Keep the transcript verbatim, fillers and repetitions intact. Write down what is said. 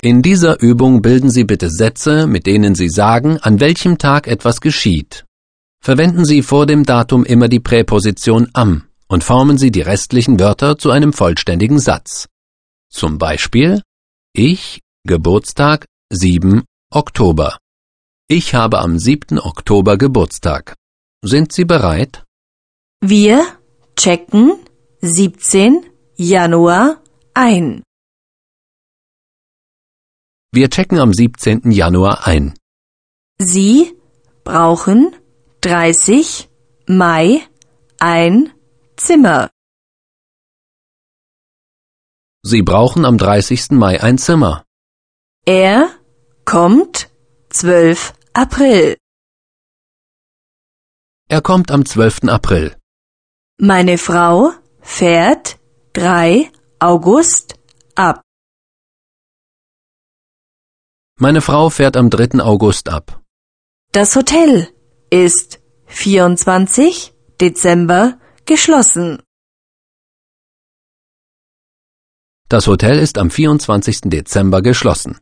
In dieser Übung bilden Sie bitte Sätze, mit denen Sie sagen, an welchem Tag etwas geschieht. Verwenden Sie vor dem Datum immer die Präposition am und formen Sie die restlichen Wörter zu einem vollständigen Satz. Zum Beispiel: Ich, Geburtstag, sieben Oktober. Ich habe am siebten Oktober Geburtstag. Sind Sie bereit? Wir checken siebzehnten Januar ein. Wir checken am siebzehnten Januar ein. Sie brauchen dreißig Mai ein Zimmer. Sie brauchen am dreißigsten Mai ein Zimmer. Er kommt zwölften April. Er kommt am zwölften April. Meine Frau fährt dritten August ab. Meine Frau fährt am dritten August ab. Das Hotel ist vierundzwanzigsten Dezember geschlossen. Das Hotel ist am vierundzwanzigsten Dezember geschlossen.